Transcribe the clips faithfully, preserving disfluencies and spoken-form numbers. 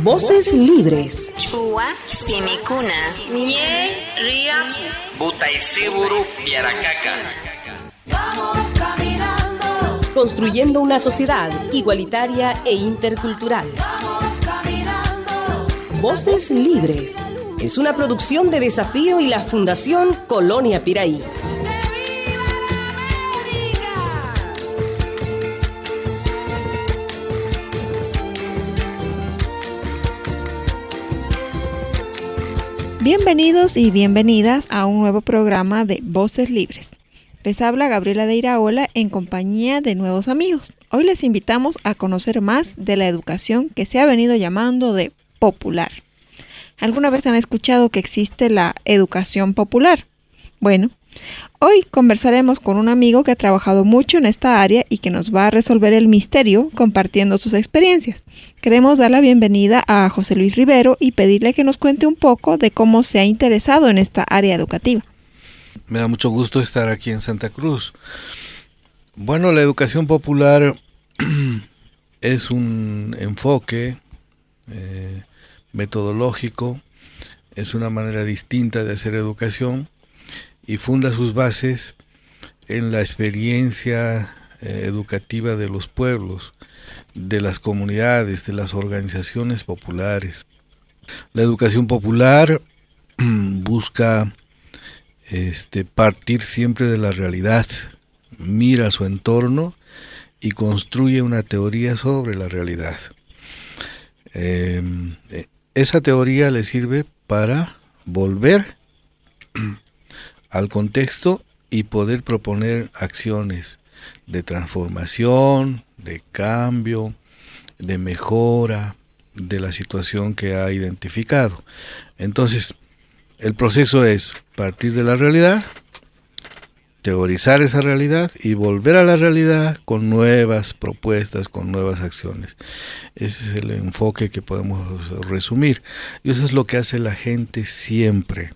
Voces libres. Chua Simicuna. Nye Ria Butaisiburu Piaracaca. Vamos caminando. Construyendo una sociedad igualitaria e intercultural. Vamos caminando. Voces libres. Es una producción de Desafío y la Fundación Colonia Piraí. Bienvenidos y bienvenidas a un nuevo programa de Voces Libres. Les habla Gabriela de Iraola en compañía de nuevos amigos. Hoy les invitamos a conocer más de la educación que se ha venido llamando de popular. ¿Alguna vez han escuchado que existe la educación popular? Bueno, hoy conversaremos con un amigo que ha trabajado mucho en esta área y que nos va a resolver el misterio compartiendo sus experiencias. Queremos dar la bienvenida a José Luis Rivero y pedirle que nos cuente un poco de cómo se ha interesado en esta área educativa. Me da mucho gusto estar aquí en Santa Cruz. Bueno, la educación popular es un enfoque eh, metodológico, es una manera distinta de hacer educación y funda sus bases en la experiencia eh, educativa de los pueblos, de las comunidades, de las organizaciones populares. La educación popular busca este, partir siempre de la realidad, mira su entorno y construye una teoría sobre la realidad. Eh, esa teoría le sirve para volver al contexto y poder proponer acciones de transformación, de cambio, de mejora de la situación que ha identificado. Entonces, el proceso es partir de la realidad, teorizar esa realidad y volver a la realidad con nuevas propuestas, con nuevas acciones. Ese es el enfoque que podemos resumir. Y eso es lo que hace la gente siempre.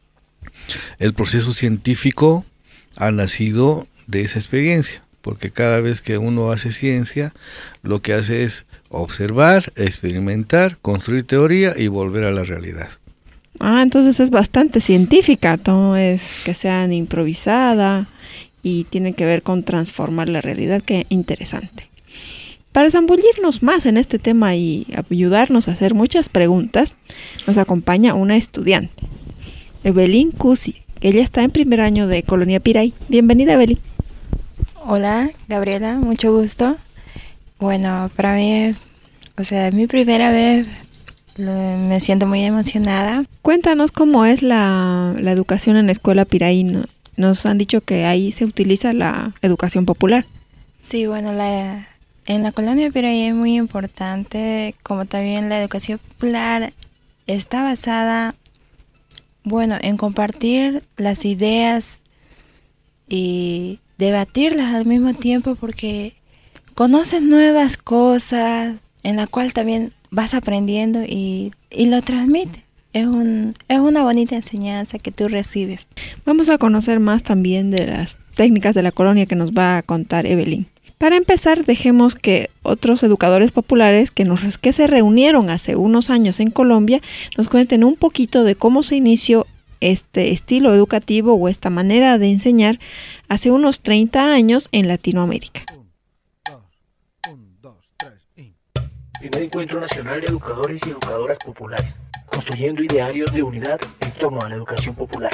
El proceso científico ha nacido de esa experiencia, porque cada vez que uno hace ciencia, lo que hace es observar, experimentar, construir teoría y volver a la realidad. Ah, entonces es bastante científica, no es que sean improvisada y tiene que ver con transformar la realidad. Qué interesante. Para zambullirnos más en este tema y ayudarnos a hacer muchas preguntas, nos acompaña una estudiante, Evelyn Cusi. Ella está en primer año de Colonia Piraí. Bienvenida, Evelyn. Hola, Gabriela, mucho gusto. Bueno, para mí, o sea, es mi primera vez, me siento muy emocionada. Cuéntanos cómo es la, la educación en la escuela Piraí. Nos han dicho que ahí se utiliza la educación popular. Sí, bueno, la, en la Colonia Piraí es muy importante, como también la educación popular está basada, bueno, en compartir las ideas y debatirlas al mismo tiempo, porque conoces nuevas cosas en la cual también vas aprendiendo y, y lo transmites. Es un, es una bonita enseñanza que tú recibes. Vamos a conocer más también de las técnicas de la colonia que nos va a contar Evelyn. Para empezar, dejemos que otros educadores populares que, nos, que se reunieron hace unos años en Colombia nos cuenten un poquito de cómo se inició este estilo educativo o esta manera de enseñar hace unos treinta años en Latinoamérica. Primer Encuentro Nacional de Educadores y Educadoras Populares, construyendo idearios de unidad en torno a la educación popular.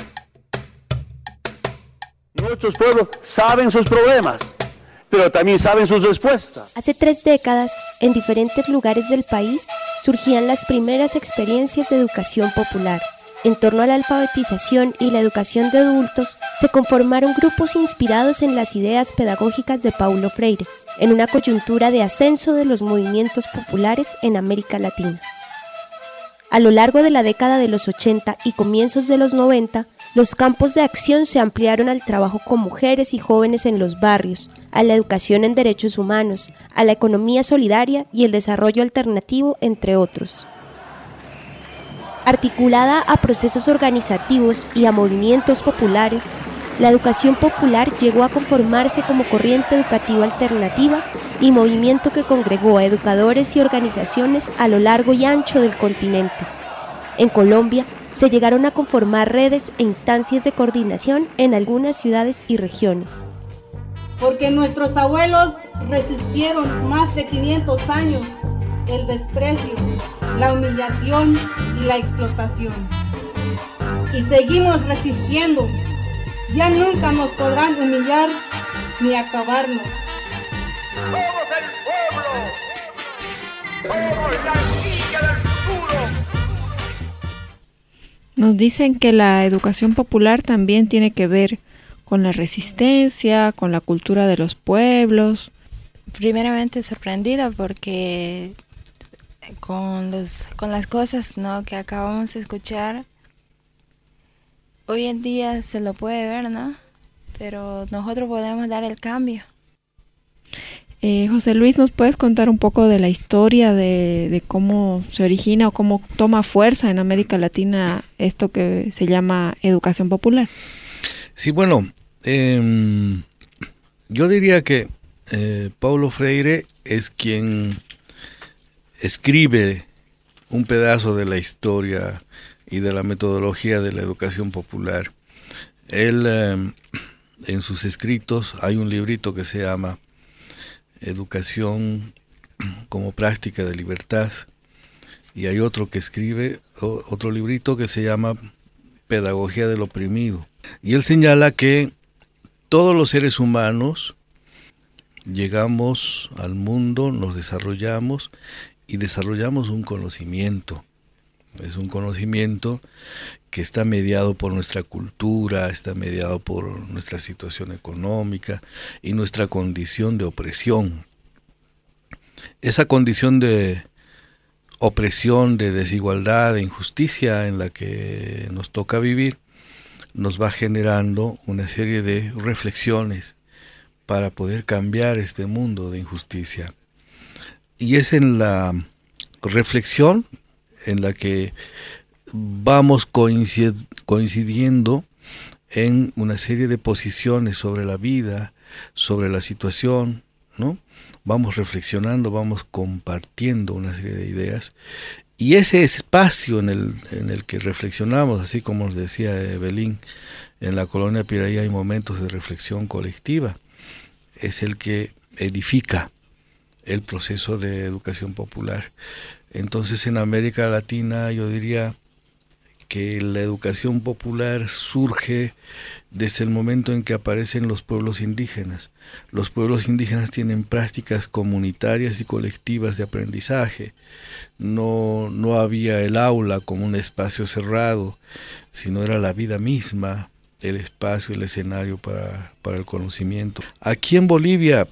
Nuestros pueblos saben sus problemas, pero también saben sus respuestas. Hace tres décadas, en diferentes lugares del país, surgían las primeras experiencias de educación popular. En torno a la alfabetización y la educación de adultos, se conformaron grupos inspirados en las ideas pedagógicas de Paulo Freire, en una coyuntura de ascenso de los movimientos populares en América Latina. A lo largo de la década de los ochenta y comienzos de los noventa, los campos de acción se ampliaron al trabajo con mujeres y jóvenes en los barrios, a la educación en derechos humanos, a la economía solidaria y el desarrollo alternativo, entre otros. Articulada a procesos organizativos y a movimientos populares, la educación popular llegó a conformarse como corriente educativa alternativa y movimiento que congregó a educadores y organizaciones a lo largo y ancho del continente. En Colombia, se llegaron a conformar redes e instancias de coordinación en algunas ciudades y regiones. Porque nuestros abuelos resistieron más de quinientos años el desprecio, la humillación y la explotación. Y seguimos resistiendo. Ya nunca nos podrán humillar ni acabarnos. ¡Somos el pueblo! ¡Somos la niña del futuro! Nos dicen que la educación popular también tiene que ver con la resistencia, con la cultura de los pueblos. Primeramente sorprendida porque con los con las cosas, ¿no?, que acabamos de escuchar, hoy en día se lo puede ver, ¿no? Pero nosotros podemos dar el cambio. Eh, José Luis, ¿nos puedes contar un poco de la historia de, de cómo se origina o cómo toma fuerza en América Latina esto que se llama educación popular? Sí, bueno, eh, yo diría que eh, Paulo Freire es quien escribe un pedazo de la historia y de la metodología de la educación popular. Él, eh, en sus escritos, hay un librito que se llama Educación como práctica de libertad, y hay otro que escribe, otro librito que se llama Pedagogía del oprimido. Y él señala que todos los seres humanos llegamos al mundo, nos desarrollamos y desarrollamos un conocimiento. Es un conocimiento que está mediado por nuestra cultura, está mediado por nuestra situación económica y nuestra condición de opresión. Esa condición de opresión, de desigualdad, de injusticia en la que nos toca vivir, nos va generando una serie de reflexiones para poder cambiar este mundo de injusticia. Y es en la reflexión en la que vamos coincid- coincidiendo en una serie de posiciones sobre la vida, sobre la situación, ¿no? Vamos reflexionando, vamos compartiendo una serie de ideas, y ese espacio en el, en el que reflexionamos, así como nos decía Evelyn, en la colonia Piraí hay momentos de reflexión colectiva, es el que edifica el proceso de educación popular. Entonces, en América Latina yo diría que la educación popular surge desde el momento en que aparecen los pueblos indígenas. Los pueblos indígenas tienen prácticas comunitarias y colectivas de aprendizaje. No, no había el aula como un espacio cerrado, sino era la vida misma, el espacio, el escenario para, para el conocimiento. Aquí en Bolivia,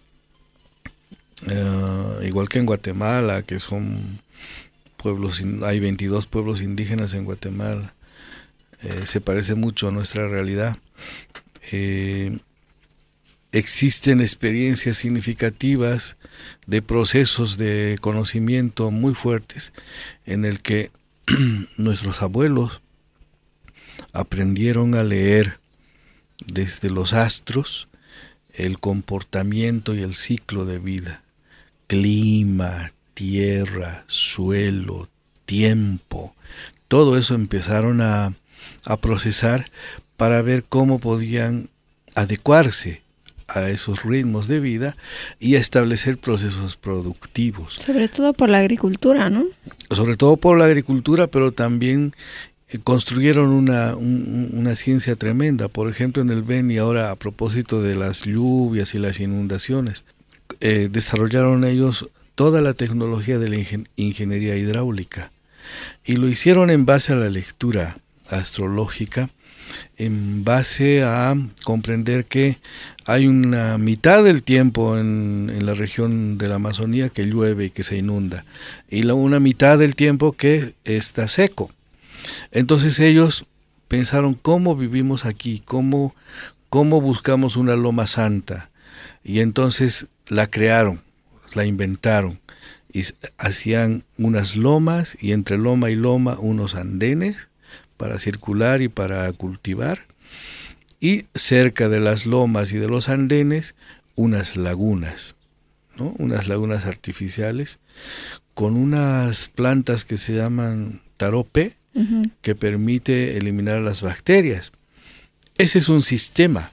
uh, igual que en Guatemala, que son pueblos, hay veintidós pueblos indígenas en Guatemala, eh, se parece mucho a nuestra realidad. Eh, existen experiencias significativas de procesos de conocimiento muy fuertes en el que nuestros abuelos aprendieron a leer desde los astros el comportamiento y el ciclo de vida, clima, tierra, suelo, tiempo, todo eso empezaron a, a procesar para ver cómo podían adecuarse a esos ritmos de vida y a establecer procesos productivos. Sobre todo por la agricultura, ¿no? Sobre todo por la agricultura, pero también eh, construyeron una, un, una ciencia tremenda. Por ejemplo, en el Beni, ahora a propósito de las lluvias y las inundaciones, eh, desarrollaron ellos toda la tecnología de la ingen- ingeniería hidráulica, y lo hicieron en base a la lectura astrológica, en base a comprender que hay una mitad del tiempo en, en la región de la Amazonía que llueve y que se inunda, y la, una mitad del tiempo que está seco. Entonces ellos pensaron cómo vivimos aquí, cómo, cómo buscamos una loma santa, y entonces la crearon, la inventaron, y hacían unas lomas, y entre loma y loma unos andenes para circular y para cultivar, y cerca de las lomas y de los andenes unas lagunas, ¿no? Unas lagunas artificiales con unas plantas que se llaman tarope, uh-huh. que permite eliminar las bacterias. Ese es un sistema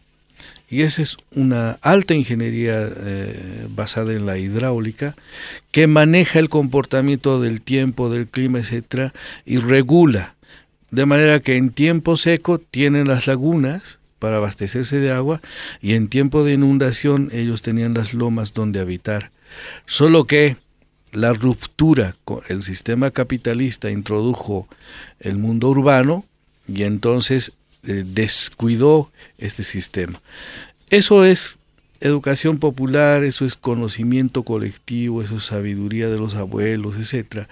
y esa es una alta ingeniería eh, basada en la hidráulica que maneja el comportamiento del tiempo, del clima, etcétera, y regula, de manera que en tiempo seco tienen las lagunas para abastecerse de agua y en tiempo de inundación ellos tenían las lomas donde habitar. Solo que la ruptura con el sistema capitalista introdujo el mundo urbano y entonces eh, descuidó este sistema. Eso es educación popular, eso es conocimiento colectivo, eso es sabiduría de los abuelos, etcétera.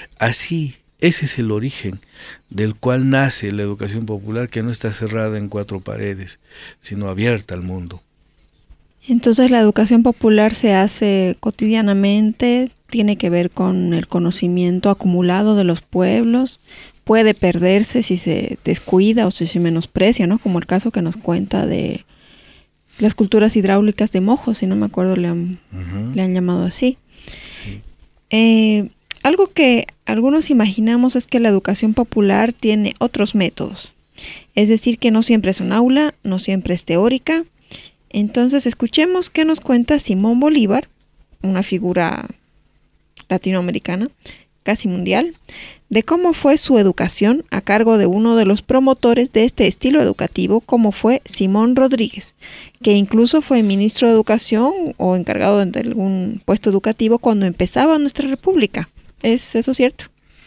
Así, ese es el origen del cual nace la educación popular, que no está cerrada en cuatro paredes, sino abierta al mundo. Entonces la educación popular se hace cotidianamente, tiene que ver con el conocimiento acumulado de los pueblos, puede perderse si se descuida o si se menosprecia, ¿no? Como el caso que nos cuenta de las culturas hidráulicas de Mojo, si no me acuerdo le han, uh-huh. le han llamado así. Sí. Eh, algo que algunos imaginamos es que la educación popular tiene otros métodos, es decir, que no siempre es un aula, no siempre es teórica. Entonces escuchemos qué nos cuenta Simón Bolívar, una figura latinoamericana, casi mundial, de cómo fue su educación a cargo de uno de los promotores de este estilo educativo, como fue Simón Rodríguez, que incluso fue ministro de Educación o encargado de algún puesto educativo cuando empezaba nuestra república. ¿Es eso cierto?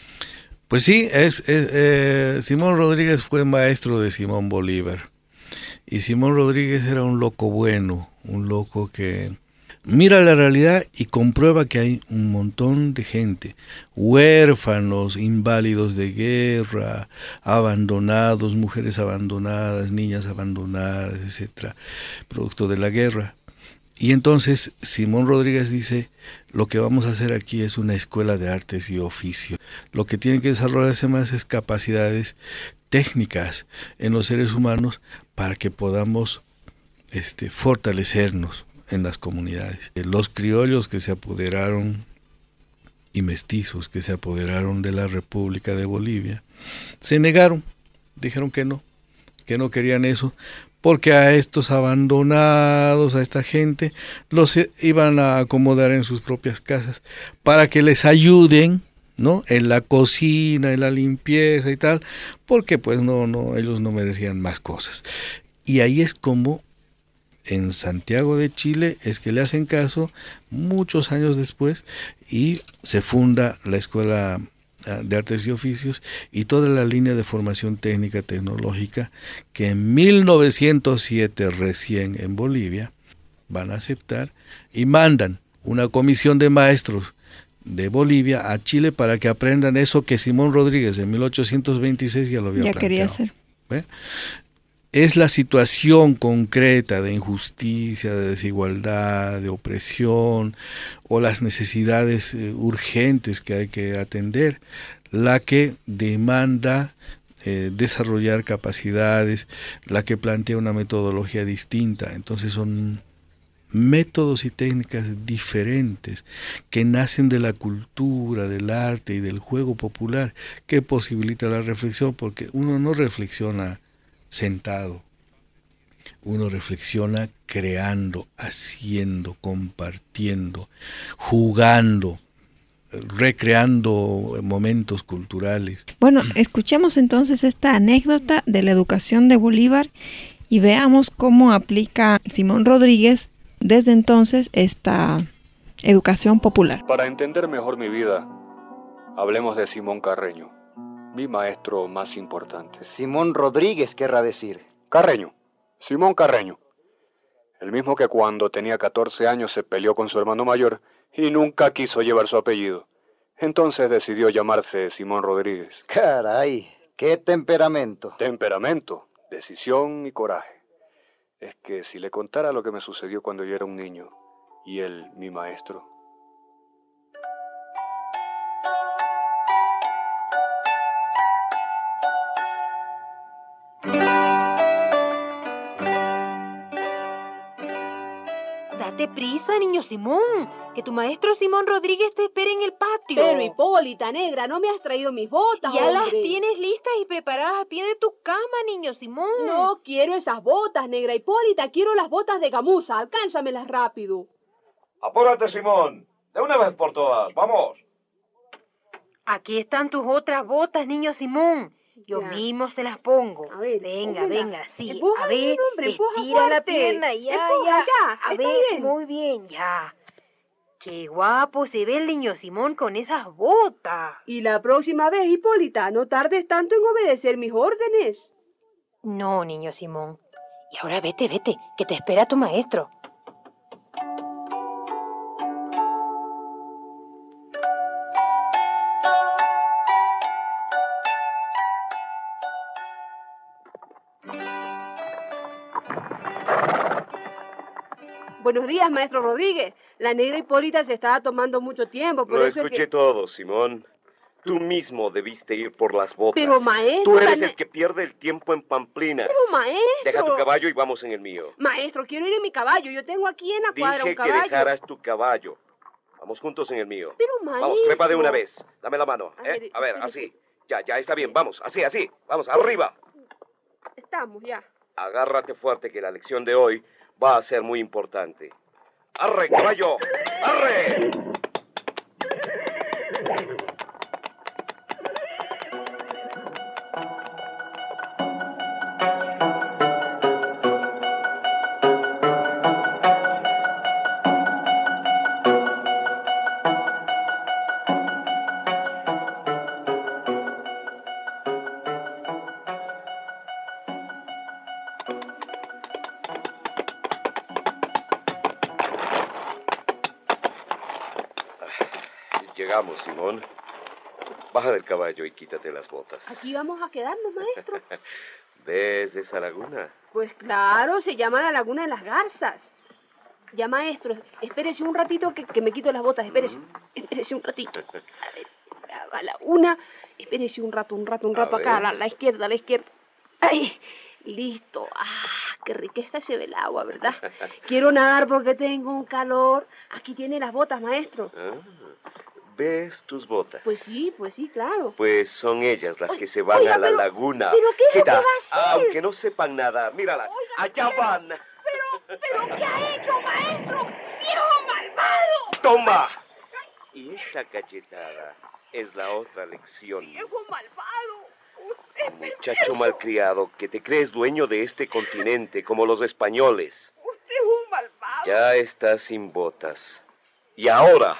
Pues sí, es, es eh, Simón Rodríguez fue maestro de Simón Bolívar. Y Simón Rodríguez era un loco bueno, un loco que mira la realidad y comprueba que hay un montón de gente, huérfanos, inválidos de guerra, abandonados, mujeres abandonadas, niñas abandonadas, etcétera, producto de la guerra. Y entonces Simón Rodríguez dice, lo que vamos a hacer aquí es una escuela de artes y oficios. Lo que tiene que desarrollarse más es capacidades técnicas en los seres humanos para que podamos este, fortalecernos en las comunidades. Los criollos que se apoderaron y mestizos que se apoderaron de la República de Bolivia se negaron, dijeron que no, que no querían eso, porque a estos abandonados, a esta gente, los iban a acomodar en sus propias casas para que les ayuden, ¿no? En la cocina, en la limpieza y tal, porque pues no, no, ellos no merecían más cosas. Y ahí es como en Santiago de Chile es que le hacen caso muchos años después y se funda la Escuela de Artes y Oficios y toda la línea de formación técnica tecnológica que en mil novecientos siete recién en Bolivia van a aceptar y mandan una comisión de maestros de Bolivia a Chile para que aprendan eso que Simón Rodríguez en mil ochocientos veintiséis ya lo había ya planteado. Quería hacer. ¿Ve? Es la situación concreta de injusticia, de desigualdad, de opresión o las necesidades eh, urgentes que hay que atender, la que demanda eh, desarrollar capacidades, la que plantea una metodología distinta. Entonces son métodos y técnicas diferentes que nacen de la cultura, del arte y del juego popular que posibilita la reflexión, porque uno no reflexiona sentado, uno reflexiona creando, haciendo, compartiendo, jugando, recreando momentos culturales. Bueno, escuchemos entonces esta anécdota de la educación de Bolívar y veamos cómo aplica Simón Rodríguez desde entonces esta educación popular. Para entender mejor mi vida, hablemos de Simón Carreño, mi maestro más importante. Simón Rodríguez querrá decir. Carreño, Simón Carreño. El mismo que cuando tenía catorce años se peleó con su hermano mayor y nunca quiso llevar su apellido. Entonces decidió llamarse Simón Rodríguez. Caray, qué temperamento. Temperamento, decisión y coraje. Es que si le contara lo que me sucedió cuando yo era un niño y él, mi maestro. Date prisa, niño Simón. que tu maestro Simón Rodríguez te espere en el patio. Pero Hipólita, negra, no me has traído mis botas, Ya hombre. las tienes listas y preparadas al pie de tu cama, niño Simón. No quiero esas botas, negra Hipólita, quiero las botas de gamuza, alcánzamelas rápido. Apúrate, Simón, de una vez por todas, vamos. Aquí están tus otras botas, niño Simón. Yo Ya. mismo se las pongo. A ver, venga, póngela. venga, sí. Empuja a ver, bien, hombre, empuja estira la fuerte. pierna, ya, Empuja, ya. ya, A está ver, bien. muy bien, ya. Qué guapo se ve el niño Simón con esas botas. Y la próxima vez, Hipólita, no tardes tanto en obedecer mis órdenes. No, niño Simón. Y ahora vete, vete, que te espera tu maestro. Buenos días, maestro Rodríguez. La negra Hipólita se estaba tomando mucho tiempo, por Lo eso escuché es que... todo, Simón. Tú mismo debiste ir por las botas. Pero, maestro... Tú eres la el que pierde el tiempo en pamplinas. Pero, maestro... Deja tu caballo y vamos en el mío. Maestro, quiero ir en mi caballo. Yo tengo aquí en la cuadra Dije un caballo. que dejaras tu caballo. Vamos juntos en el mío. Pero, maestro... Vamos, trepa de una vez. Dame la mano, A ¿eh? ver, A ver, espérese. así. Ya, ya está bien. Vamos, así, así. Vamos, arriba. Estamos, ya. Agárrate fuerte que la lección de hoy va a ser muy importante. ¡Arre, caballo! ¡Arre! Llegamos, Simón. Baja del caballo y quítate las botas. Aquí vamos a quedarnos, maestro. ¿Ves esa laguna? Pues claro, se llama la Laguna de las Garzas. Ya, maestro, espérese un ratito que, que me quito las botas, espérese. Espérese un ratito. A ver, a la una. Espérese un rato, un rato, un A rato acá, a ver. la, la izquierda, a la izquierda. ¡Ay! Listo. ¡Ah! ¡Qué riqueza se ve el agua!, ¿verdad? Quiero nadar porque tengo un calor. Aquí tiene las botas, maestro. Ah, ¿ves tus botas? Pues sí, pues sí, claro. Pues son ellas las que se van oiga, a la pero- laguna. ¿pero qué es lo que Quita. va a hacer? Aunque no sepan nada, míralas. Allá van. Pero, pero, ¿qué ha hecho, maestro? ¡Viejo malvado! ¡Toma! Y esta cachetada es la otra lección. ¡Viejo malvado! Usted, Muchacho malcriado, que te crees dueño de este continente como los españoles. usted es un malvado. Ya estás sin botas. Y ahora,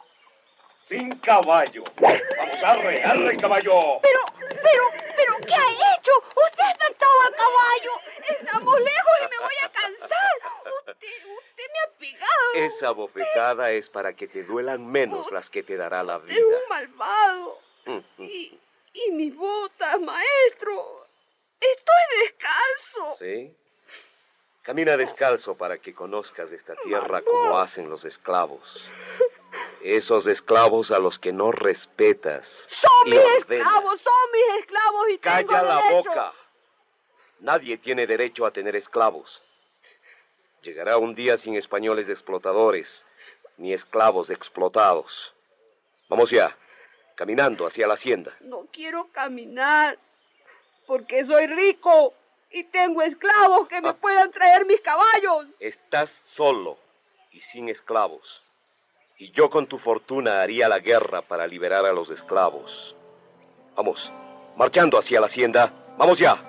sin caballo. Vamos, arre, arre, caballo. Pero, pero, pero, ¿qué ha hecho? Usted ha saltado al caballo. Estamos lejos y me voy a cansar. Usted, usted me ha pegado. Esa bofetada es para que te duelan menos las que te dará la vida. Es un malvado. Mm, Y, y mis botas, maestro. Estoy descalzo. ¿Sí? Camina descalzo para que conozcas esta tierra como hacen los esclavos. Esos esclavos a los que no respetas. Son y mis ordenas. esclavos, son mis esclavos y tengo ¡Calla la derecho. boca! Nadie tiene derecho a tener esclavos. Llegará un día sin españoles explotadores, ni esclavos explotados. Vamos ya, caminando hacia la hacienda. No quiero caminar porque soy rico y tengo esclavos que me puedan traer mis caballos. Estás solo y sin esclavos. Y yo con tu fortuna haría la guerra para liberar a los esclavos. Vamos, marchando hacia la hacienda. ¡Vamos ya!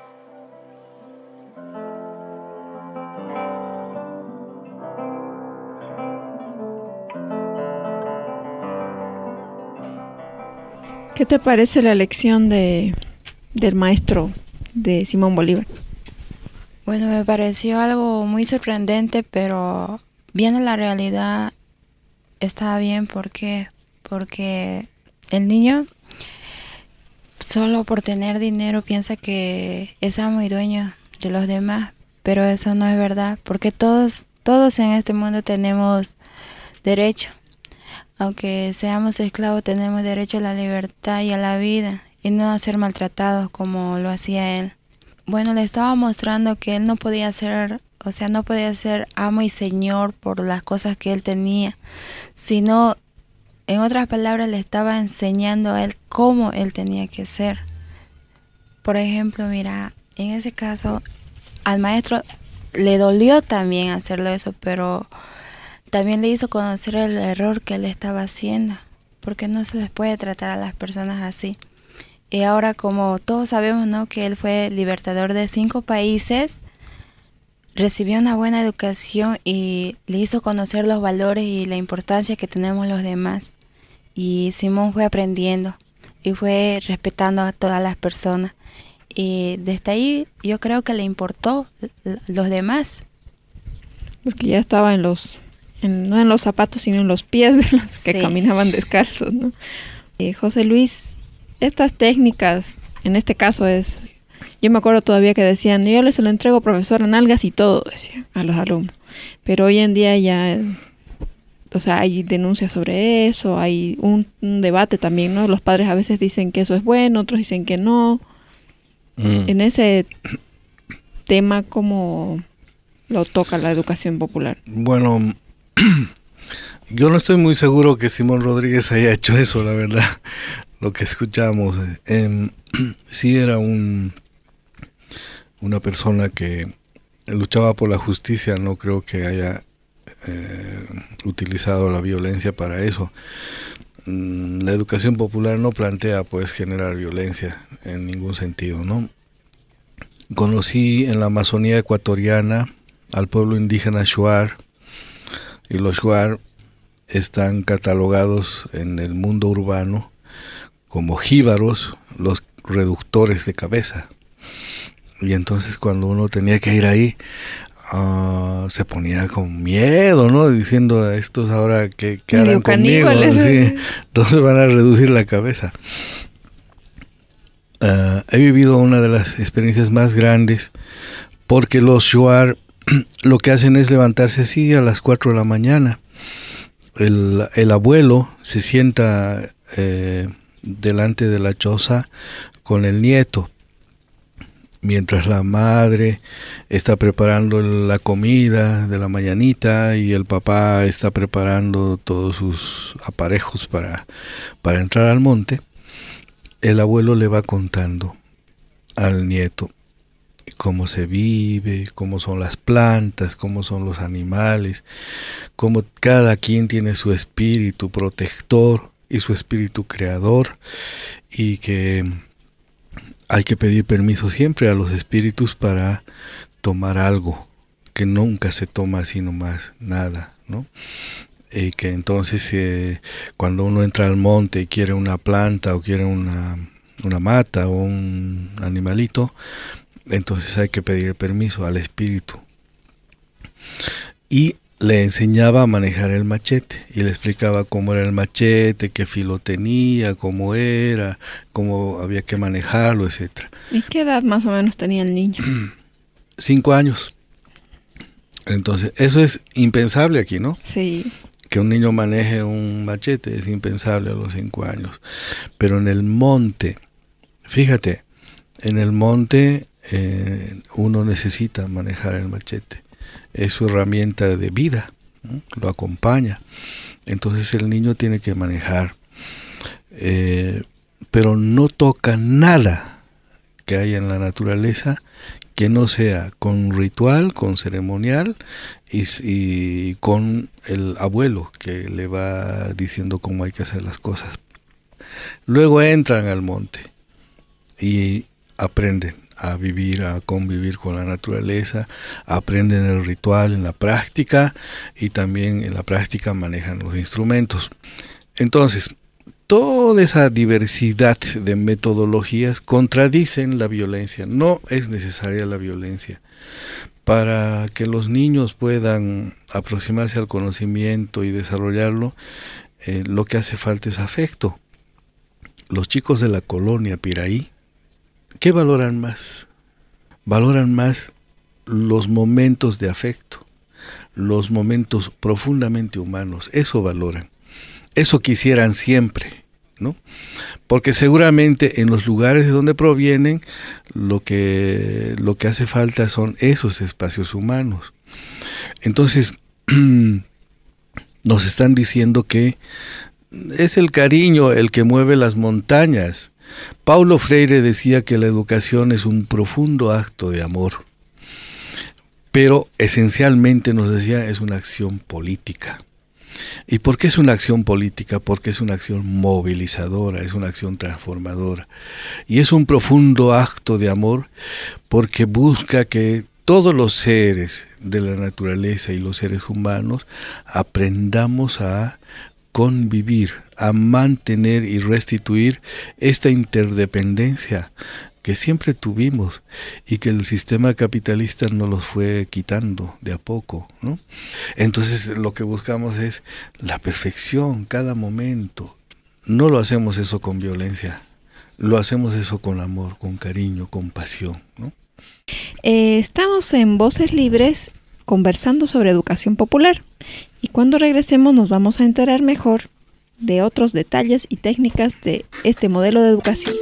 ¿Qué te parece la lección de, del maestro de Simón Bolívar? Bueno, me pareció algo muy sorprendente, pero viendo la realidad está bien. ¿Por qué? Porque el niño solo por tener dinero piensa que es amo y dueño de los demás, pero eso no es verdad, porque todos, todos en este mundo tenemos derecho. Aunque seamos esclavos, tenemos derecho a la libertad y a la vida, y no a ser maltratados como lo hacía él. Bueno, le estaba mostrando que él no podía ser o sea, no podía ser amo y señor por las cosas que él tenía, sino, en otras palabras, le estaba enseñando a él cómo él tenía que ser. Por ejemplo, mira, en ese caso, al maestro le dolió también hacerlo eso, pero también le hizo conocer el error que él estaba haciendo, porque no se les puede tratar a las personas así. Y ahora, como todos sabemos, ¿no?, que él fue libertador de cinco países, recibió una buena educación y le hizo conocer los valores y la importancia que tenemos los demás. Y Simón fue aprendiendo y fue respetando a todas las personas. Y desde ahí yo creo que le importó los demás. Porque ya estaba en los, en, no en los zapatos, sino en los pies de los que Sí. caminaban descalzos, ¿no? Eh, José Luis, estas técnicas, en este caso es, yo me acuerdo todavía que decían, yo les lo entrego, profesor, en algas y todo, decía, a los alumnos. Pero hoy en día ya, o sea, hay denuncias sobre eso, hay un, un debate también, ¿no? Los padres a veces dicen que eso es bueno, otros dicen que no. Mm. En ese tema, ¿cómo lo toca la educación popular? Bueno, yo no estoy muy seguro que Simón Rodríguez haya hecho eso, la verdad. Lo que escuchamos, eh, sí era un una persona que luchaba por la justicia, no creo que haya eh, utilizado la violencia para eso. Mm, la educación popular no plantea pues generar violencia en ningún sentido, ¿no? Conocí en la Amazonía ecuatoriana al pueblo indígena Shuar, y los Shuar están catalogados en el mundo urbano como jíbaros, los reductores de cabeza. Y entonces cuando uno tenía que ir ahí, uh, se ponía con miedo, ¿no? Diciendo, estos ahora, ¿qué, qué harán conmigo? Sí, entonces van a reducir la cabeza. Uh, he vivido una de las experiencias más grandes, porque los Shuar lo que hacen es levantarse así a las cuatro de la mañana. El, el abuelo se sienta eh, delante de la choza con el nieto, mientras la madre está preparando la comida de la mañanita y el papá está preparando todos sus aparejos para, para entrar al monte. El abuelo le va contando al nieto cómo se vive, cómo son las plantas, cómo son los animales, cómo cada quien tiene su espíritu protector y su espíritu creador, y que hay que pedir permiso siempre a los espíritus para tomar algo, que nunca se toma así nomás, nada, ¿no? Y que entonces eh, cuando uno entra al monte y quiere una planta o quiere una, una mata o un animalito, entonces hay que pedir permiso al espíritu. Y le enseñaba a manejar el machete y le explicaba cómo era el machete, qué filo tenía, cómo era, cómo había que manejarlo, etcétera. ¿Y qué edad más o menos tenía el niño? Cinco años. Entonces, eso es impensable aquí, ¿no? Sí. Que un niño maneje un machete es impensable a los cinco años. Pero en el monte, fíjate, en el monte eh, uno necesita manejar el machete. Es su herramienta de vida, ¿no? Lo acompaña. Entonces el niño tiene que manejar, eh, pero no toca nada que haya en la naturaleza que no sea con ritual, con ceremonial y, y con el abuelo que le va diciendo cómo hay que hacer las cosas. Luego entran al monte y aprenden a vivir, a convivir con la naturaleza, aprenden el ritual en la práctica y también en la práctica manejan los instrumentos. Entonces, toda esa diversidad de metodologías contradicen la violencia. No es necesaria la violencia. Para que los niños puedan aproximarse al conocimiento y desarrollarlo, eh, lo que hace falta es afecto. Los chicos de la colonia Piraí, ¿qué valoran más? Valoran más los momentos de afecto, los momentos profundamente humanos. Eso valoran. Eso quisieran siempre, ¿no? Porque seguramente en los lugares de donde provienen lo que, lo que hace falta son esos espacios humanos. Entonces, nos están diciendo que es el cariño el que mueve las montañas. Paulo Freire decía que la educación es un profundo acto de amor, pero esencialmente nos decía es una acción política. ¿Y por qué es una acción política? Porque es una acción movilizadora, es una acción transformadora. Y es un profundo acto de amor porque busca que todos los seres de la naturaleza y los seres humanos aprendamos a convivir, a mantener y restituir esta interdependencia que siempre tuvimos y que el sistema capitalista nos los fue quitando de a poco, ¿no? Entonces lo que buscamos es la perfección cada momento. No lo hacemos eso con violencia, lo hacemos eso con amor, con cariño, con pasión, ¿no? Eh, estamos en Voces Libres conversando sobre educación popular y cuando regresemos nos vamos a enterar mejor de otros detalles y técnicas de este modelo de educación.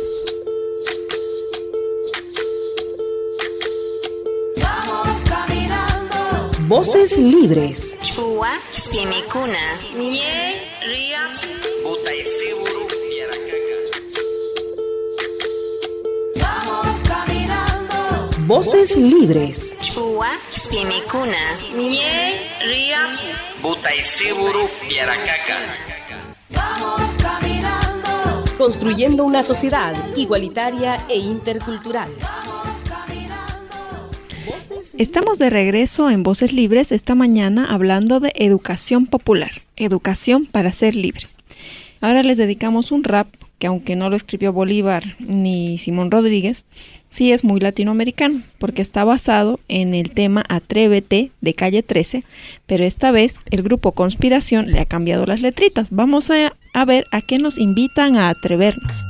Voces Libres. Chua Simicuna. Ñe Ria Butaisiburu Piaracaca. Voces Libres. Chua Simicuna. Ñe Ria Butaisiburu Piaracaca. Construyendo una sociedad igualitaria e intercultural. Estamos de regreso en Voces Libres esta mañana hablando de educación popular, educación para ser libre. Ahora les dedicamos un rap que aunque no lo escribió Bolívar ni Simón Rodríguez, sí es muy latinoamericano porque está basado en el tema Atrévete de Calle trece, pero esta vez el grupo Conspiración le ha cambiado las letritas. Vamos a, a ver a qué nos invitan a atrevernos.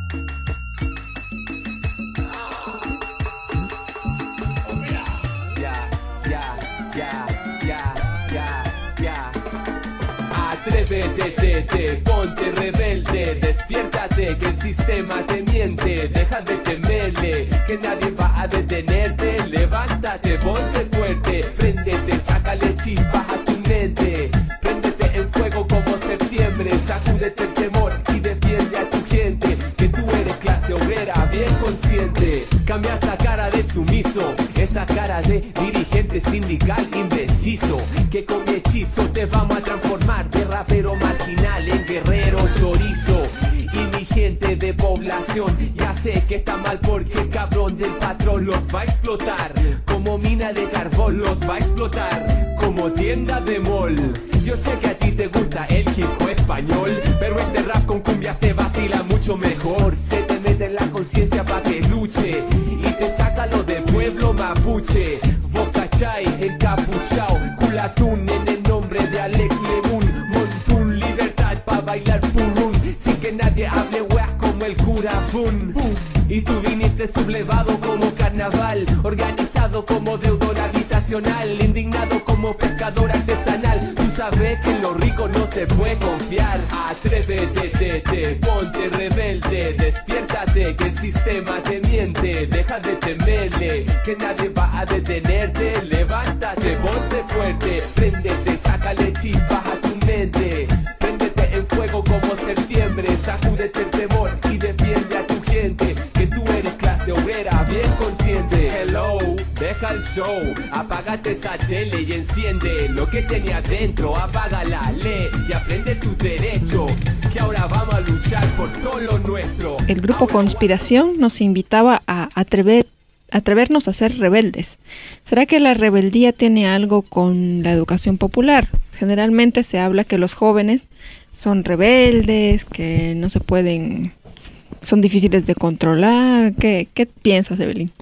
Atrévete, te, te, ponte rebelde, despiértate que el sistema te miente, deja de temerle, que nadie va a detenerte, levántate, ponte fuerte, préndete, sácale chispas a tu mente, préndete en fuego como septiembre, sacúdete el temor y defiende a tu gente, que tú eres clase obrera bien consciente, cambia esa cara de sumiso, esa cara de dirigente sindical indeciso, que con mi hechizo te vamos a transformar de rapero marginal en guerrero chorizo. Y mi gente de población ya sé que está mal porque el cabrón del patrón los va a explotar, como mina de carbón los va a explotar, como tienda de mall. Yo sé que a ti te gusta el hip hop español, pero este rap con cumbia se vacila mucho mejor, se te mete en la conciencia pa' que luche y te saca lo de pueblo mapuche. Vos cachai, encapuchao, culatún en el nombre de Alex Lemun, montún, libertad pa' bailar purrún, sin que nadie hable weas como el cura Fun. Y tú viniste sublevado como carnaval, organizado como deudor habitacional, indignado como pescador artesanal. Tú sabes que en lo rico no se puede confiar. Atrévete, te, te, ponte rebelde, despiértate que el sistema te miente, deja de temerle, que nadie va a detenerte, levántate, ponte fuerte, préndete, sácale chispas a tu mente, préndete en fuego como septiembre, sacúdete el temor y defiende a tu gente, que tú eres clase obrera bien consciente. Hello, deja el show, apágate esa tele y enciende lo que tenía dentro, apágala, lee y aprende tus derechos, que ahora vamos a luchar por todo lo nuestro. El grupo Conspiración nos invitaba a atrever, atrevernos a ser rebeldes. ¿Será que la rebeldía tiene algo con la educación popular? Generalmente se habla que los jóvenes son rebeldes, que no se pueden, son difíciles de controlar. ¿Qué, qué piensas, Evelyn?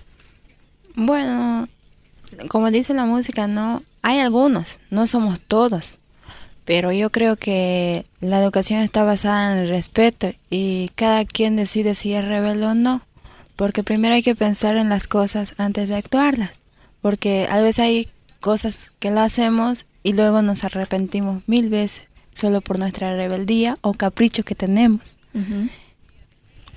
Bueno, como dice la música, no hay algunos, no somos todos, pero yo creo que la educación está basada en el respeto y cada quien decide si es rebelde o no, porque primero hay que pensar en las cosas antes de actuarlas, porque a veces hay cosas que las hacemos y luego nos arrepentimos mil veces solo por nuestra rebeldía o capricho que tenemos. Uh-huh.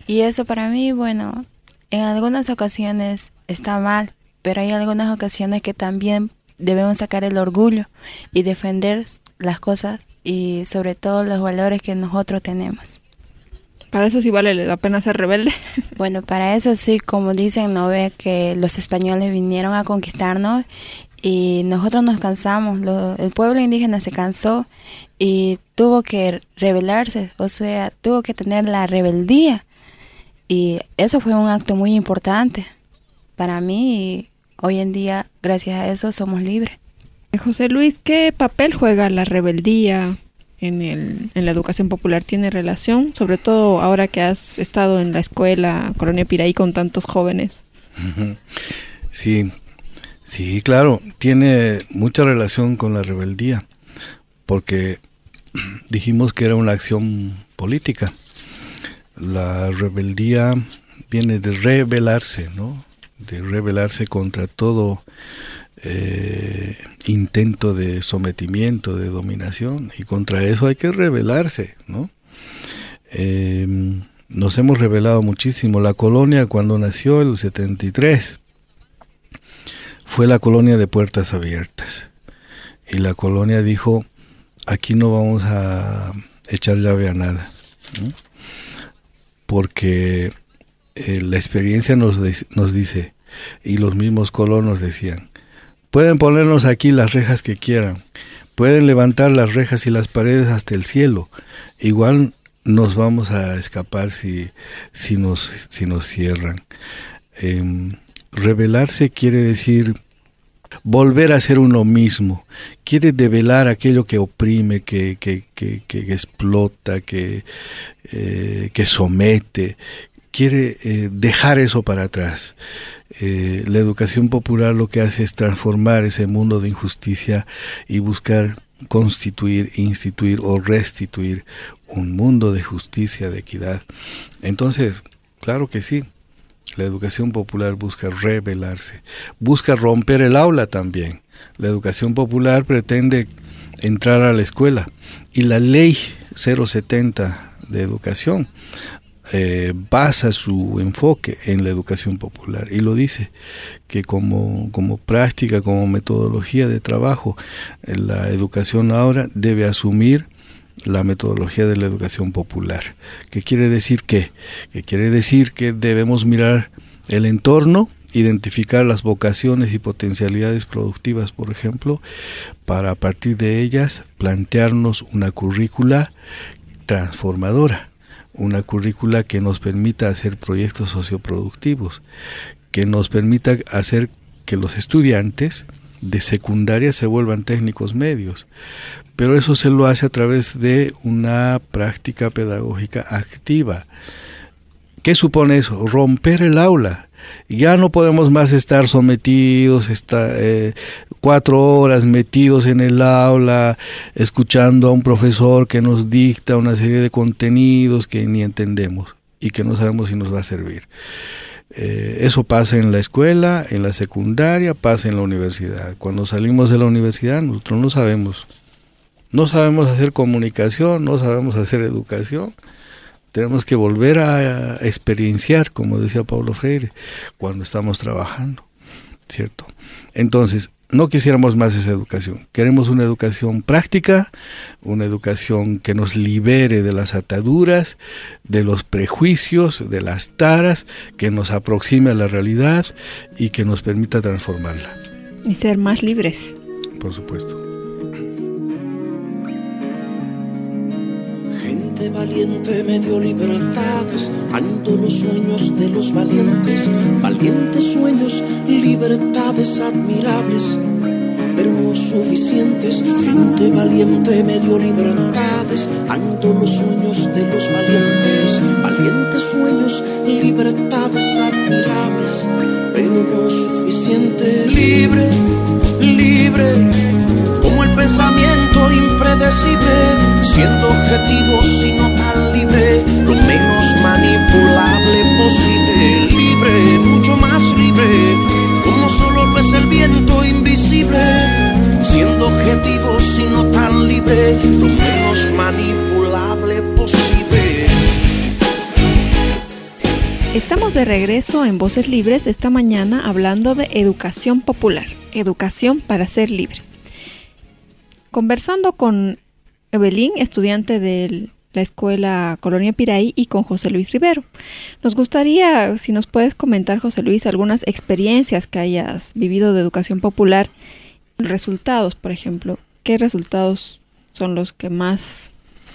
Y eso para mí, bueno, en algunas ocasiones está mal, pero hay algunas ocasiones que también debemos sacar el orgullo y defender las cosas y sobre todo los valores que nosotros tenemos. Para eso sí vale la pena ser rebelde. Bueno, para eso sí, como dicen, no ve que los españoles vinieron a conquistarnos y nosotros nos cansamos, lo, el pueblo indígena se cansó y tuvo que rebelarse, o sea, tuvo que tener la rebeldía. Y eso fue un acto muy importante para mí y hoy en día, gracias a eso, somos libres. José Luis, ¿qué papel juega la rebeldía en, el, en la educación popular? ¿Tiene relación? Sobre todo ahora que has estado en la escuela Colonia Piraí con tantos jóvenes. Sí, sí, claro, tiene mucha relación con la rebeldía, porque dijimos que era una acción política. La rebeldía viene de rebelarse, ¿no? De rebelarse contra todo eh, intento de sometimiento, de dominación, y contra eso hay que rebelarse, ¿no? Eh, nos hemos rebelado muchísimo. La colonia, cuando nació el setenta y tres, fue la colonia de puertas abiertas, y la colonia dijo: aquí no vamos a echar llave a nada, ¿no? Porque eh, la experiencia nos, de, nos dice, y los mismos colonos decían, pueden ponernos aquí las rejas que quieran, pueden levantar las rejas y las paredes hasta el cielo, igual nos vamos a escapar si, si, nos, si nos cierran. Eh, rebelarse quiere decir volver a ser uno mismo, quiere develar aquello que oprime, que, que, que, que explota, que, eh, que somete, quiere eh, dejar eso para atrás. Eh, la educación popular lo que hace es transformar ese mundo de injusticia y buscar constituir, instituir o restituir un mundo de justicia, de equidad. Entonces, claro que sí. La educación popular busca rebelarse, busca romper el aula también. La educación popular pretende entrar a la escuela y la ley cero setenta de educación eh, basa su enfoque en la educación popular y lo dice, que como, como práctica, como metodología de trabajo, la educación ahora debe asumir la metodología de la educación popular. ¿Qué quiere decir qué? ¿Qué quiere decir que debemos mirar el entorno, identificar las vocaciones y potencialidades productivas, por ejemplo, para a partir de ellas plantearnos una currícula transformadora, una currícula que nos permita hacer proyectos socioproductivos, que nos permita hacer que los estudiantes de secundaria se vuelvan técnicos medios, pero eso se lo hace a través de una práctica pedagógica activa. ¿Qué supone eso? Romper el aula. Ya no podemos más estar sometidos, estar, eh, cuatro horas metidos en el aula, escuchando a un profesor que nos dicta una serie de contenidos que ni entendemos y que no sabemos si nos va a servir. Eh, eso pasa en la escuela, en la secundaria, pasa en la universidad. Cuando salimos de la universidad nosotros no sabemos, no sabemos hacer comunicación, no sabemos hacer educación. Tenemos que volver a, a experienciar, como decía Paulo Freire, cuando estamos trabajando, ¿cierto? Entonces, no quisiéramos más esa educación. Queremos una educación práctica, una educación que nos libere de las ataduras, de los prejuicios, de las taras, que nos aproxime a la realidad y que nos permita transformarla. Y ser más libres. Por supuesto. Gente valiente me dio libertades, ando los sueños de los valientes, valientes sueños, libertades admirables, pero no suficientes. Gente valiente me dio libertades, ando los sueños de los valientes, valientes sueños, libertades admirables, pero no suficientes. Libre, libre, como el pensamiento impredecible, siendo objetivo sino tan libre, lo menos manipulable posible. Libre, mucho más libre, como solo lo es el viento invisible, siendo objetivo sino tan libre, lo menos manipulable posible. Estamos de regreso en Voces Libres esta mañana hablando de educación popular, educación para ser libre. Conversando con Evelyn, estudiante de la Escuela Colonia Piraí, y con José Luis Rivero. Nos gustaría, si nos puedes comentar, José Luis, algunas experiencias que hayas vivido de educación popular, resultados, por ejemplo. ¿Qué resultados son los que más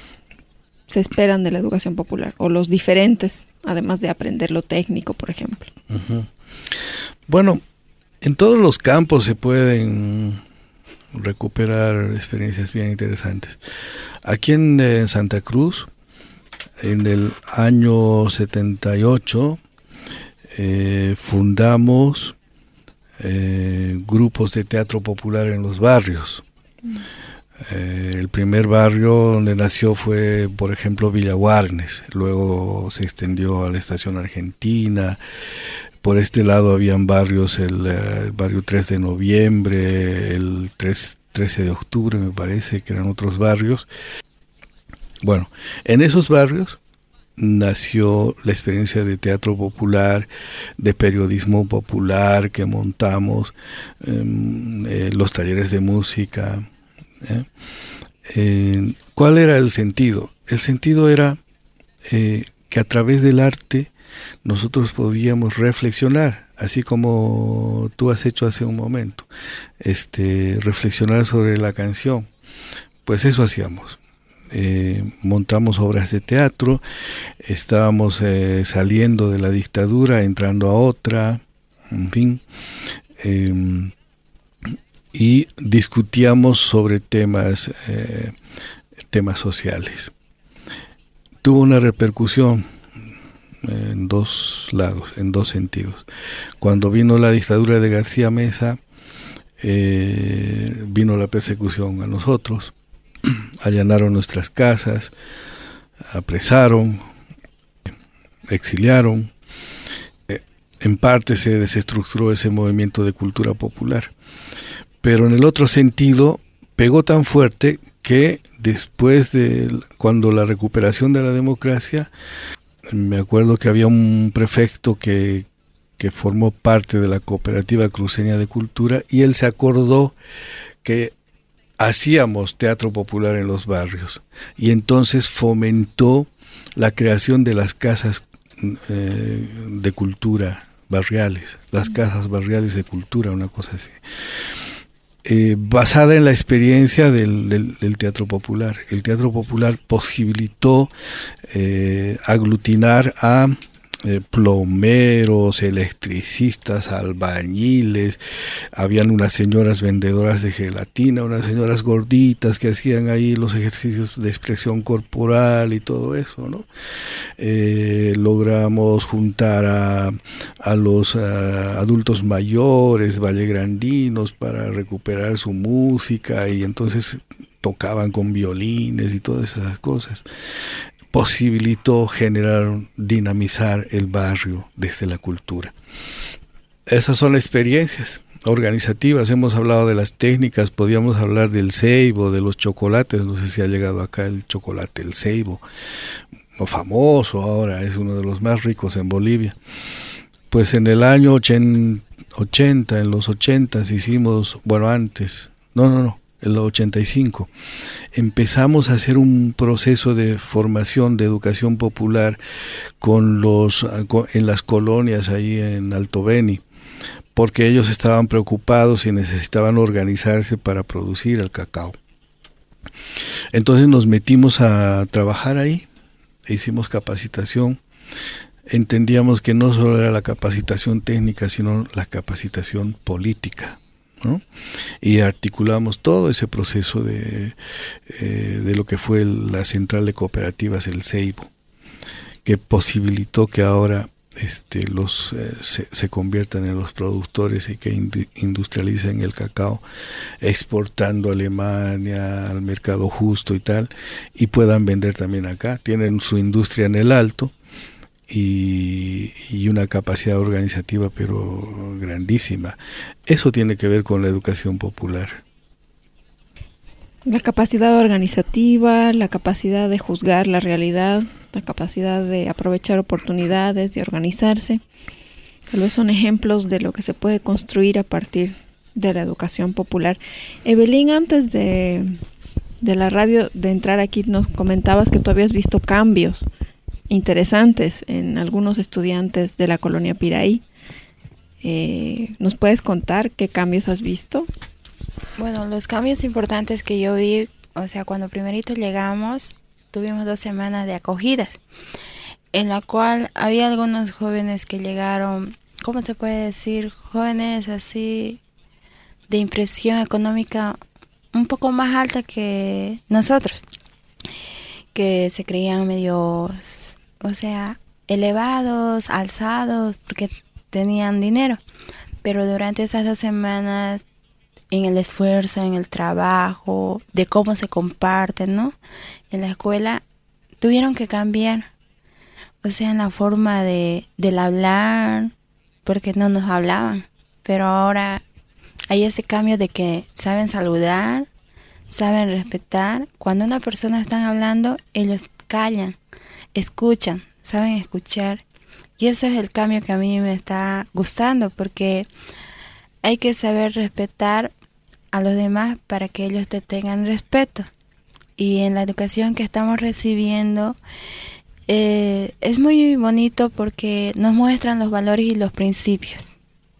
se esperan de la educación popular? O los diferentes, además de aprender lo técnico, por ejemplo. Uh-huh. Bueno, en todos los campos se pueden recuperar experiencias bien interesantes. Aquí en, en Santa Cruz, en el año setenta y ocho, eh, fundamos eh, grupos de teatro popular en los barrios. Mm. Eh, el primer barrio donde nació fue, por ejemplo, Villa Warnes, luego se extendió a la Estación Argentina. Por este lado habían barrios, el, el barrio tres de noviembre, el trece de octubre, me parece que eran otros barrios. Bueno, en esos barrios nació la experiencia de teatro popular, de periodismo popular que montamos, eh, eh, los talleres de música. ¿Eh? Eh, ¿Cuál era el sentido? El sentido era eh, que a través del arte nosotros podíamos reflexionar, así como tú has hecho hace un momento, este, reflexionar sobre la canción. Pues eso hacíamos. Eh, montamos obras de teatro, estábamos eh, saliendo de la dictadura, entrando a otra, en fin. Eh, y discutíamos sobre temas eh, temas sociales. Tuvo una repercusión en dos lados, en dos sentidos. Cuando vino la dictadura de García Meza, eh, vino la persecución a nosotros, allanaron nuestras casas, apresaron, exiliaron. Eh, en parte se desestructuró ese movimiento de cultura popular. Pero en el otro sentido pegó tan fuerte que después de cuando la recuperación de la democracia, me acuerdo que había un prefecto que, que formó parte de la Cooperativa Cruceña de Cultura, y él se acordó que hacíamos teatro popular en los barrios, y entonces fomentó la creación de las casas eh, de cultura barriales, las casas barriales de cultura, una cosa así. Eh, basada en la experiencia del, del, del teatro popular. El teatro popular posibilitó eh, aglutinar a eh, plomeros, electricistas, albañiles. Habían unas señoras vendedoras de gelatina, unas señoras gorditas que hacían ahí los ejercicios de expresión corporal y todo eso, ¿no? Eh, logramos juntar a, a los a adultos mayores vallegrandinos para recuperar su música, y entonces tocaban con violines y todas esas cosas. Posibilitó generar, dinamizar el barrio desde la cultura. Esas son las experiencias organizativas. Hemos hablado de las técnicas, podíamos hablar del ceibo, de los chocolates. No sé si ha llegado acá el chocolate, el ceibo, famoso ahora, es uno de los más ricos en Bolivia. Pues en el año ochenta, en los ochentas hicimos, bueno antes, no, no, no, en los ochenta y cinco, empezamos a hacer un proceso de formación de educación popular con los en las colonias ahí en Alto Beni, porque ellos estaban preocupados y necesitaban organizarse para producir el cacao. Entonces nos metimos a trabajar ahí, hicimos capacitación. Entendíamos que no solo era la capacitación técnica, sino la capacitación política, ¿no? Y articulamos todo ese proceso de, eh, de lo que fue el, la central de cooperativas, el ceibo, que posibilitó que ahora este, los eh, se, se conviertan en los productores y que industrialicen el cacao, exportando a Alemania, al mercado justo y tal, y puedan vender también acá. Tienen su industria en el Alto, Y, y una capacidad organizativa pero grandísima. Eso tiene que ver con la educación popular. La capacidad organizativa, la capacidad de juzgar la realidad la capacidad de aprovechar oportunidades, de organizarse. Tal vez son ejemplos de lo que se puede construir a partir de la educación popular. Evelyn, antes de, de la radio, de entrar aquí, nos comentabas que tú habías visto cambios interesantes en algunos estudiantes de la colonia Piraí. Eh, ¿Nos puedes contar qué cambios has visto? Bueno, los cambios importantes que yo vi, o sea, cuando primerito llegamos, tuvimos dos semanas de acogida, en la cual había algunos jóvenes que llegaron, ¿cómo se puede decir? Jóvenes así de impresión económica un poco más alta que nosotros, que se creían medios, o sea, elevados, alzados, porque tenían dinero. Pero durante esas dos semanas, en el esfuerzo, en el trabajo, de cómo se comparten, ¿no? En la escuela, tuvieron que cambiar. O sea, en la forma de del hablar, porque no nos hablaban. Pero ahora hay ese cambio de que saben saludar, saben respetar. Cuando una persona está hablando, ellos callan, escuchan, saben escuchar. Y eso es el cambio que a mí me está gustando, porque hay que saber respetar a los demás para que ellos te tengan respeto. Y en la educación que estamos recibiendo eh, es muy bonito porque nos muestran los valores y los principios.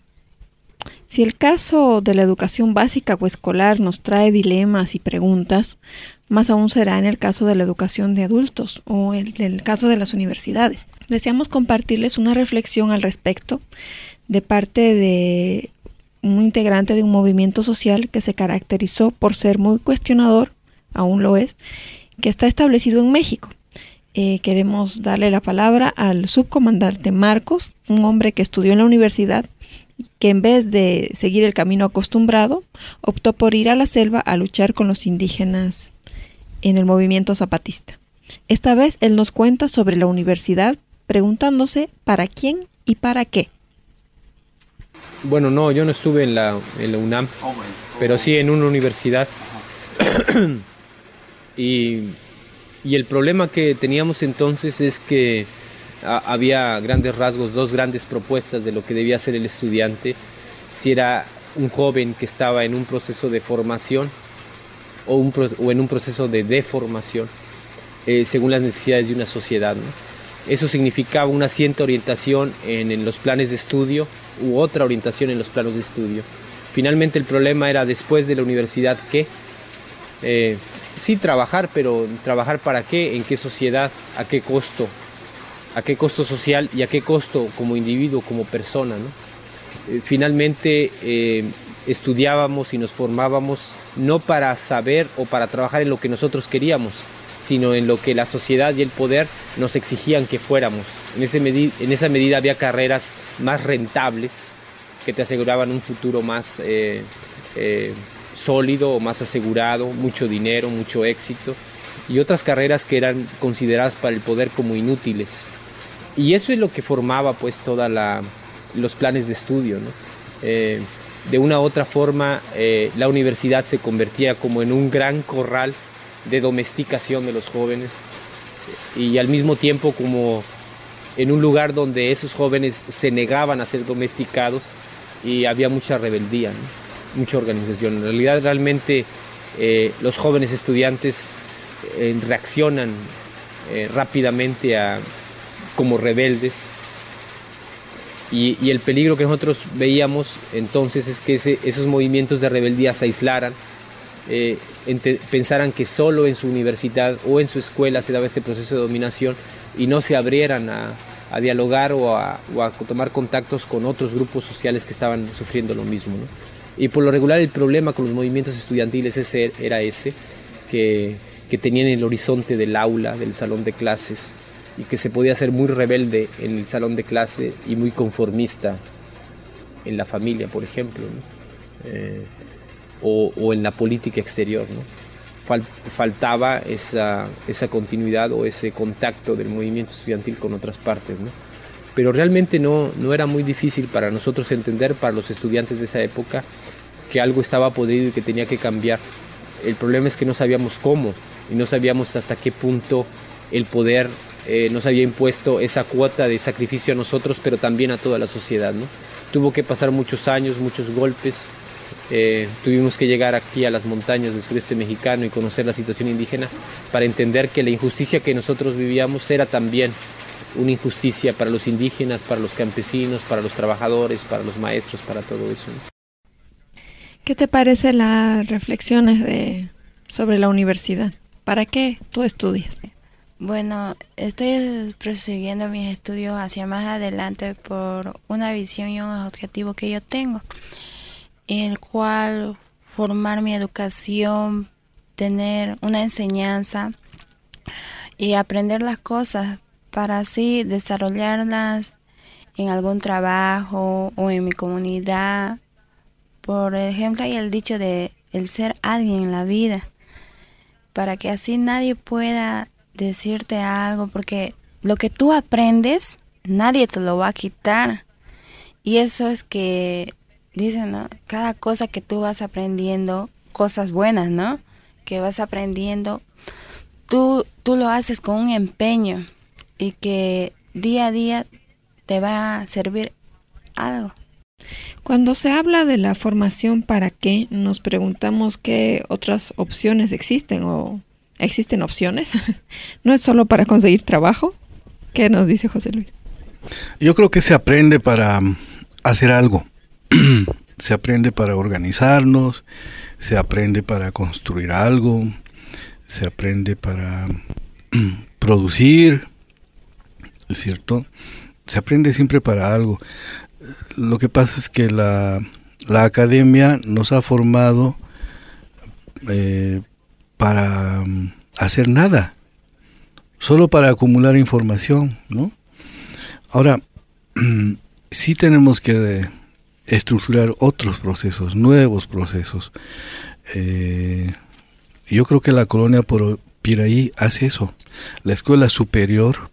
Si el caso de la educación básica o escolar nos trae dilemas y preguntas, más aún será en el caso de la educación de adultos o en el caso de las universidades. Deseamos compartirles una reflexión al respecto de parte de un integrante de un movimiento social que se caracterizó por ser muy cuestionador, aún lo es, que está establecido en México. Eh, queremos darle la palabra al subcomandante Marcos, un hombre que estudió en la universidad, que en vez de seguir el camino acostumbrado, optó por ir a la selva a luchar con los indígenas en el movimiento zapatista. Esta vez él nos cuenta sobre la universidad, preguntándose para quién y para qué. Bueno, no, yo no estuve en la, en la UNAM, pero sí en una universidad. y, y el problema que teníamos entonces es que a, había grandes rasgos, dos grandes propuestas de lo que debía ser el estudiante, si era un joven que estaba en un proceso de formación o, un, o en un proceso de deformación, eh, según las necesidades de una sociedad, ¿no? Eso significaba una cierta orientación en, en los planes de estudio u otra orientación en los planos de estudio. Finalmente el problema era después de la universidad, ¿qué? Eh, sí, trabajar, pero ¿trabajar para qué? ¿En qué sociedad? ¿A qué costo? ¿A qué costo social y a qué costo como individuo, como persona, ¿no? Eh, finalmente eh, estudiábamos y nos formábamos no para saber o para trabajar en lo que nosotros queríamos, sino en lo que la sociedad y el poder nos exigían que fuéramos. En, ese medi- en esa medida había carreras más rentables que te aseguraban un futuro más eh, eh, sólido o más asegurado, mucho dinero, mucho éxito, y otras carreras que eran consideradas para el poder como inútiles. Y eso es lo que formaba pues toda la, los planes de estudio, ¿no? Eh, de una u otra forma eh, la universidad se convertía como en un gran corral de domesticación de los jóvenes y al mismo tiempo como en un lugar donde esos jóvenes se negaban a ser domesticados y había mucha rebeldía, ¿no? Mucha organización. En realidad realmente eh, los jóvenes estudiantes eh, reaccionan eh, rápidamente a, como rebeldes y, y el peligro que nosotros veíamos entonces es que ese, esos movimientos de rebeldía se aislaran, eh, ente, pensaran que solo en su universidad o en su escuela se daba este proceso de dominación y no se abrieran a, a dialogar o a, o a tomar contactos con otros grupos sociales que estaban sufriendo lo mismo, ¿no? Y por lo regular el problema con los movimientos estudiantiles ese, era ese, que, que tenían el horizonte del aula, del salón de clases, y que se podía ser muy rebelde en el salón de clase y muy conformista en la familia, por ejemplo, ¿no? eh, o, o en la política exterior, ¿no? Fal, faltaba esa, esa continuidad o ese contacto del movimiento estudiantil con otras partes, ¿no? Pero realmente no, no era muy difícil para nosotros entender, para los estudiantes de esa época, que algo estaba podrido y que tenía que cambiar. El problema es que no sabíamos cómo y no sabíamos hasta qué punto el poder eh, nos había impuesto esa cuota de sacrificio a nosotros, pero también a toda la sociedad, ¿no? Tuvo que pasar muchos años, muchos golpes. Eh, tuvimos que llegar aquí a las montañas del sureste mexicano y conocer la situación indígena para entender que la injusticia que nosotros vivíamos era también una injusticia para los indígenas, para los campesinos, para los trabajadores, para los maestros, para todo eso, ¿no? ¿Qué te parecen las reflexiones de, sobre la universidad? ¿Para qué tú estudias? Bueno, estoy prosiguiendo mis estudios hacia más adelante por una visión y un objetivo que yo tengo, en el cual formar mi educación, tener una enseñanza y aprender las cosas para así desarrollarlas en algún trabajo o en mi comunidad. Por ejemplo, hay el dicho de el ser alguien en la vida, para que así nadie pueda decirte algo, porque lo que tú aprendes nadie te lo va a quitar. Y eso es que dicen, ¿no? Cada cosa que tú vas aprendiendo, cosas buenas, ¿no? Que vas aprendiendo, tú, tú lo haces con un empeño y que día a día te va a servir algo. Cuando se habla de la formación para qué, nos preguntamos qué otras opciones existen o existen opciones. ¿No es solo para conseguir trabajo? ¿Qué nos dice José Luis? Yo creo que se aprende para hacer algo. Se aprende para organizarnos, se aprende para construir algo, se aprende para producir, ¿cierto? Se aprende siempre para algo. Lo que pasa es que la, la academia nos ha formado eh, para um, hacer nada, solo para acumular información, ¿no? Ahora, sí tenemos que estructurar otros procesos, nuevos procesos. Eh, yo creo que la colonia por Piraí hace eso. La Escuela Superior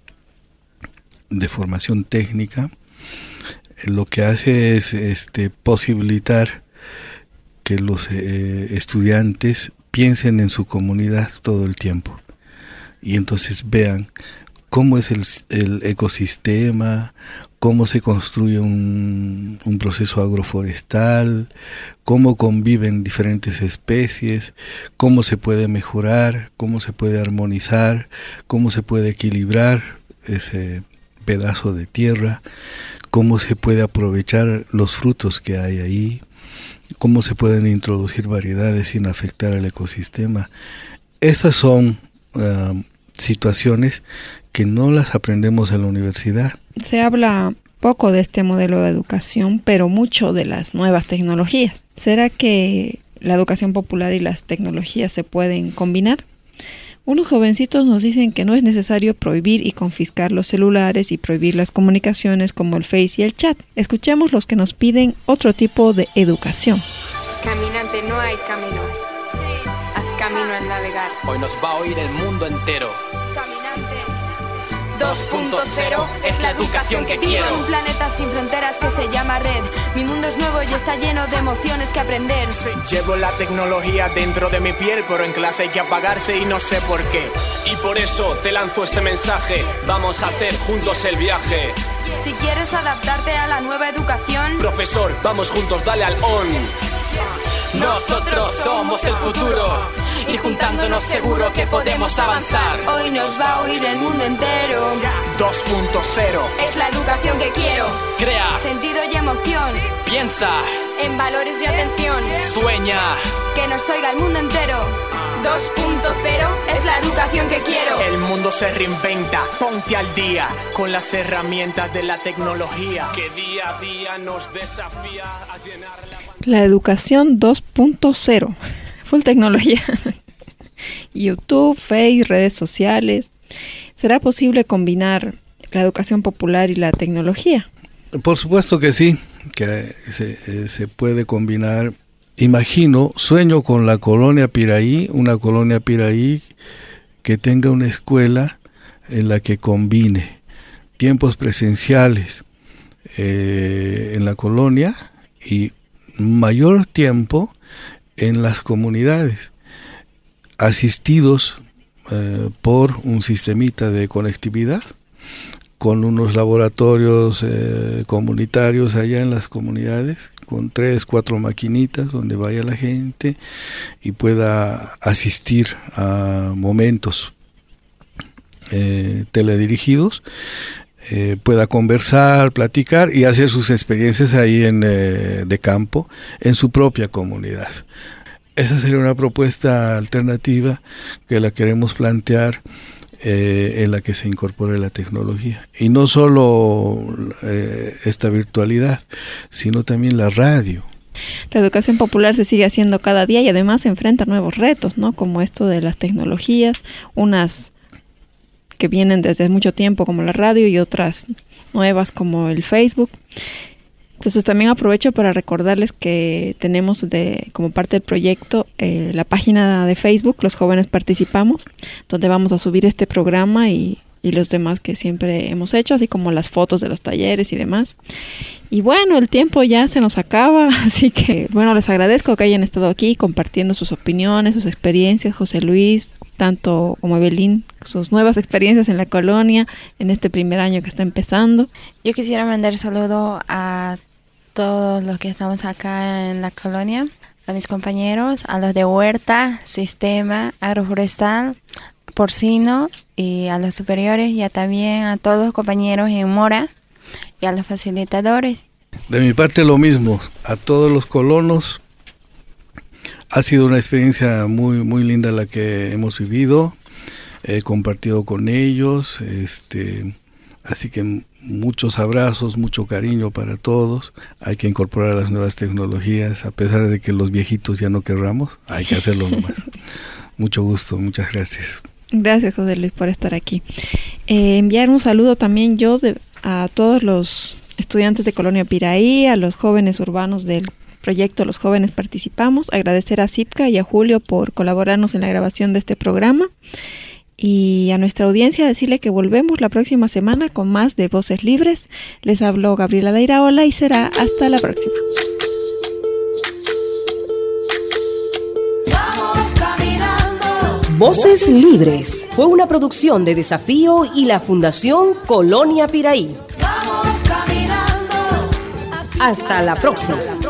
de Formación Técnica lo que hace es este, posibilitar que los eh, estudiantes piensen en su comunidad todo el tiempo y entonces vean cómo es el, el ecosistema, cómo se construye un, un proceso agroforestal, cómo conviven diferentes especies, cómo se puede mejorar, cómo se puede armonizar, cómo se puede equilibrar ese pedazo de tierra, cómo se puede aprovechar los frutos que hay ahí, cómo se pueden introducir variedades sin afectar al ecosistema. Estas son uh, situaciones que no las aprendemos en la universidad. Se habla poco de este modelo de educación, pero mucho de las nuevas tecnologías. ¿Será que la educación popular y las tecnologías se pueden combinar? Unos jovencitos nos dicen que no es necesario prohibir y confiscar los celulares y prohibir las comunicaciones como el Face y el chat. Escuchemos los que nos piden otro tipo de educación. Caminante, no hay camino. Haz camino al navegar. Hoy nos va a oír el mundo entero. Caminante. dos punto cero es la educación que quiero. Un planeta sin fronteras que se llama red. Mi mundo es nuevo y está lleno de emociones que aprender. Sí, llevo la tecnología dentro de mi piel, pero en clase hay que apagarse y no sé por qué. Y por eso te lanzo este mensaje. Vamos a hacer juntos el viaje. Si quieres adaptarte a la nueva educación, profesor, vamos juntos, dale al on. Nosotros somos el futuro y juntándonos seguro que podemos avanzar. Hoy nos va a oír el mundo entero. dos punto cero es la educación que quiero. Crea sentido y emoción. Piensa en valores y atención. Sueña que nos oiga el mundo entero. dos punto cero es la educación que quiero. El mundo se reinventa, ponte al día con las herramientas de la tecnología que día a día nos desafía a llenar la... La educación dos punto cero, full tecnología. YouTube, Facebook, redes sociales. ¿Será posible combinar la educación popular y la tecnología? Por supuesto que sí, que se, se puede combinar. Imagino, sueño con la colonia Piraí, una colonia Piraí que tenga una escuela en la que combine tiempos presenciales eh, en la colonia y mayor tiempo en las comunidades, asistidos eh, por un sistemita de conectividad con unos laboratorios eh, comunitarios allá en las comunidades, con tres, cuatro maquinitas donde vaya la gente y pueda asistir a momentos eh, teledirigidos, eh, pueda conversar, platicar y hacer sus experiencias ahí en, eh, de campo en su propia comunidad. Esa sería una propuesta alternativa que la queremos plantear, eh, en la que se incorpore la tecnología. Y no solo eh, esta virtualidad, sino también la radio. La educación popular se sigue haciendo cada día y además se enfrenta a nuevos retos, ¿no? Como esto de las tecnologías, unas que vienen desde mucho tiempo como la radio y otras nuevas como el Facebook. Entonces también aprovecho para recordarles que tenemos de como parte del proyecto eh, la página de Facebook, Los Jóvenes Participamos, donde vamos a subir este programa y, y los demás que siempre hemos hecho, así como las fotos de los talleres y demás. Y bueno, el tiempo ya se nos acaba, así que bueno, les agradezco que hayan estado aquí compartiendo sus opiniones, sus experiencias, José Luis, tanto como Evelyn, sus nuevas experiencias en la colonia, en este primer año que está empezando. Yo quisiera mandar saludo a todos los que estamos acá en la colonia, a mis compañeros, a los de Huerta, Sistema, Agroforestal, Porcino y a los superiores y a también a todos los compañeros en Mora y a los facilitadores. De mi parte lo mismo, a todos los colonos. Ha sido una experiencia muy muy linda la que hemos vivido, he compartido con ellos, este, así que muchos abrazos, mucho cariño para todos. Hay que incorporar las nuevas tecnologías, a pesar de que los viejitos ya no querramos, hay que hacerlo nomás. Mucho gusto, muchas gracias. Gracias, José Luis, por estar aquí. Eh, enviar un saludo también yo de, a todos los estudiantes de Colonia Piraí, a los jóvenes urbanos del proyecto Los Jóvenes Participamos, agradecer a Cipca y a Julio por colaborarnos en la grabación de este programa y a nuestra audiencia decirle que volvemos la próxima semana con más de Voces Libres. Les habló Gabriela de Iraola y será hasta la próxima. Voces Libres fue una producción de Desafío y la Fundación Colonia Piraí. Hasta la próxima.